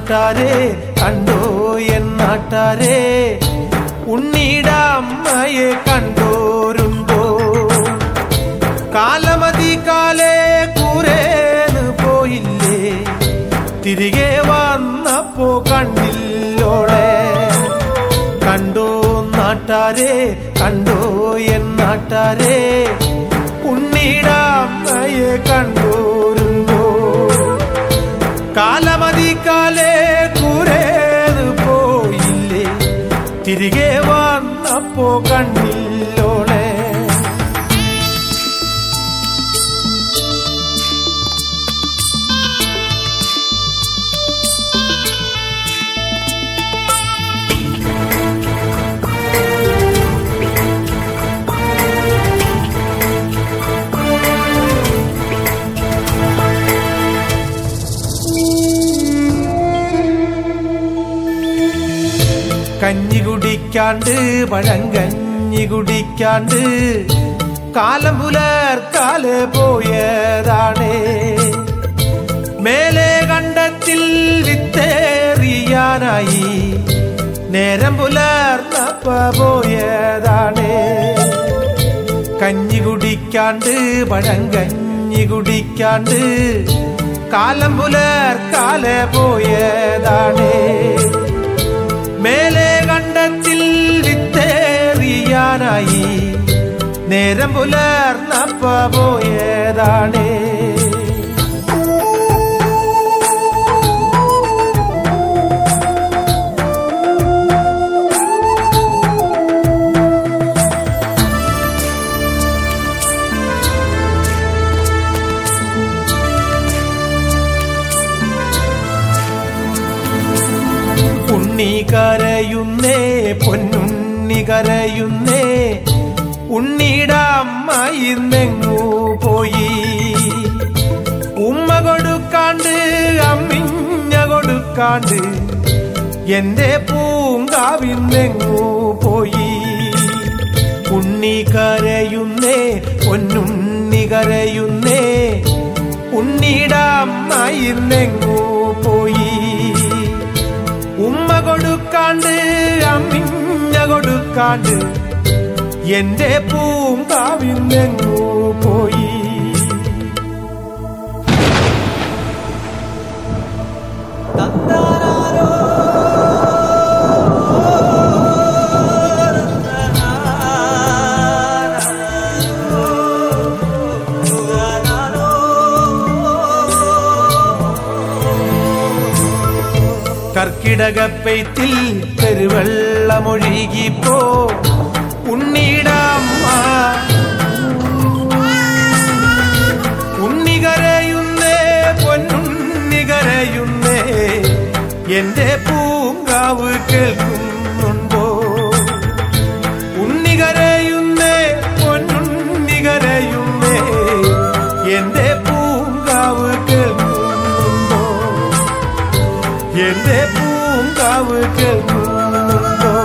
നാട്ടാരെ കണ്ടോ എൻ നാട്ടാരെ ഉണ്ണിയുടെ അമ്മയെ കണ്ടോരുണ്ടോ കാലമതി കാലേ കൂരേന്ന് പോയില്ലേ തിരികെ വന്നപ്പോ കണ്ടില്ലോളെ കണ്ടോ നാട്ടാരെ കണ്ടോ എൻ നാട്ടാരെ ഉണ്ണിയുടെ അമ്മയെ കണ്ടോരുണ്ടോ കാലമതി കാലേ കൂരേന്ന് പോയില്ലേ തിരികെ വന്നപ്പോ കണ്ടില്ലോളെ കഞ്ഞി കുടിക്കാണ്ട് പഴങ്കഞ്ഞി കുടിക്കാണ്ട് കാലം പുലർക്കാലെ പോയതാണേ മേലെ കണ്ടത്തിൽ വിത്തേറിയാനായി നേരം പുലർന്നപ്പ പോയതാണേ കഞ്ഞി കുടിക്കാണ്ട് പഴങ്കഞ്ഞി കുടിക്കാണ്ട് കാലം പുലർക്കാലെ പോയതാണേ മേലെ കണ്ടത്തിൽ വിത്തേറിയാനായി നേരം പുലർന്നപ്പ പോയതാണേ ഉണ്ണി കരയുന്നേ പൊന്നുണ്ണി കരയുന്നേ ഉണ്ണിയുടെ അമ്മ ഇന്നെങ്ങു പോയി ഉമ്മ കൊടുക്കാണ്ട് അമ്മിഞ്ഞ കൊടുക്കാണ്ട് എന്റെ പൂങ്കാവിന്നെങ്ങു പോയി ഉണ്ണി കരയുന്നേ പൊന്നുണ്ണി കരയുന്നേ ഉണ്ണിയുടെ അമ്മ ഇന്നെങ്ങു പോയി ഉമ്മ കൊടുക്കാണ്ട് അമ്മിഞ്ഞ കൊടുക്കാണ്ട് എന്റെ പൂങ്കാവിന്നെങ്ങു പോയി കർക്കിടകപ്പെയ്ത്തിൽ പെരുവെള്ളമൊഴുകിപ്പോ ഉണ്ണിയുടെ അമ്മ ഉണ്ണി കരയുന്നേ പൊന്നുണ്ണി കരയുന്നേ എന്റെ പൂങ്കാവ് കേൾക്കുന്നുണ്ടോ ഉണ്ണി കരയുന്നേ പൊന്നുണ്ണി കരയുന്നേ എന്റെ പൂങ്കാവ് കേൾക്കുന്നുണ്ടോ എന്റെ പൂങ്കാവ് കേൾക്കുന്നുണ്ടോ